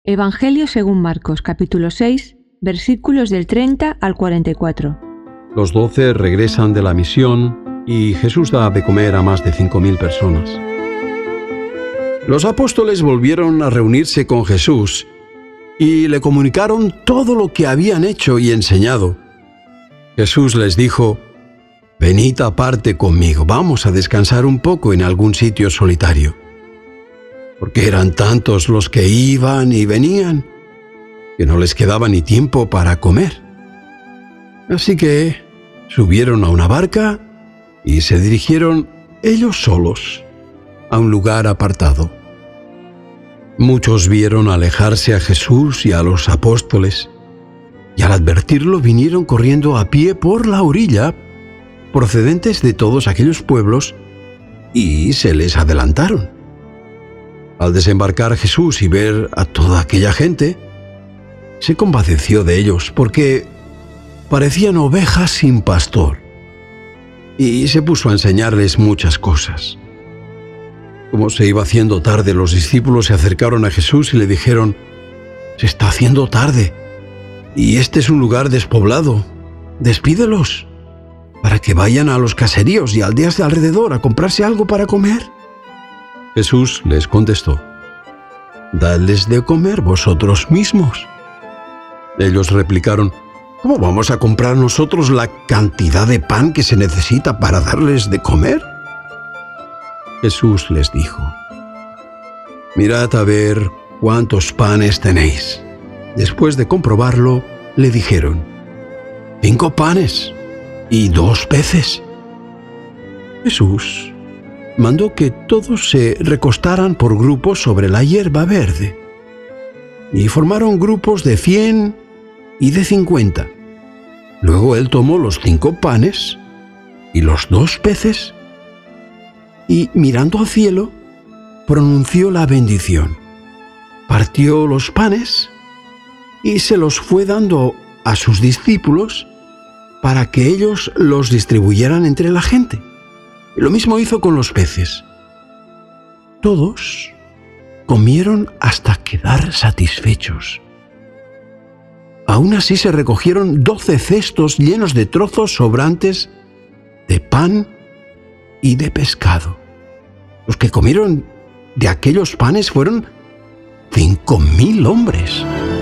Evangelio según Marcos, capítulo 6, versículos del 30 al 44. Los 12 regresan de la misión y Jesús da de comer a más de 5.000 personas. Los apóstoles volvieron a reunirse con Jesús y le comunicaron todo lo que habían hecho y enseñado. Jesús les dijo: «Venid aparte conmigo, vamos a descansar un poco en algún sitio solitario». Porque eran tantos los que iban y venían, que no les quedaba ni tiempo para comer. Así que subieron a una barca y se dirigieron ellos solos a un lugar apartado. Muchos vieron alejarse a Jesús y a los apóstoles, y al advertirlo vinieron corriendo a pie por la orilla, procedentes de todos aquellos pueblos, y se les adelantaron. Al desembarcar Jesús y ver a toda aquella gente, se compadeció de ellos porque parecían ovejas sin pastor, y se puso a enseñarles muchas cosas. Como se iba haciendo tarde, los discípulos se acercaron a Jesús y le dijeron: «Se está haciendo tarde, y este es un lugar despoblado. Despídelos, para que vayan a los caseríos y aldeas de alrededor a comprarse algo para comer». Jesús les contestó: «Dadles de comer vosotros mismos». Ellos replicaron: «¿Cómo vamos a comprar nosotros la cantidad de pan que se necesita para darles de comer?». Jesús les dijo: «Mirad a ver cuántos panes tenéis». Después de comprobarlo, le dijeron: «5 panes y 2 peces». Jesús mandó que todos se recostaran por grupos sobre la hierba verde, y formaron grupos de 100 y de 50. Luego él tomó los 5 panes y los 2 peces, y mirando al cielo, pronunció la bendición, partió los panes y se los fue dando a sus discípulos para que ellos los distribuyeran entre la gente. Y lo mismo hizo con los peces. Todos comieron hasta quedar satisfechos. Aún así se recogieron 12 cestos llenos de trozos sobrantes de pan y de pescado. Los que comieron de aquellos panes fueron 5.000 hombres.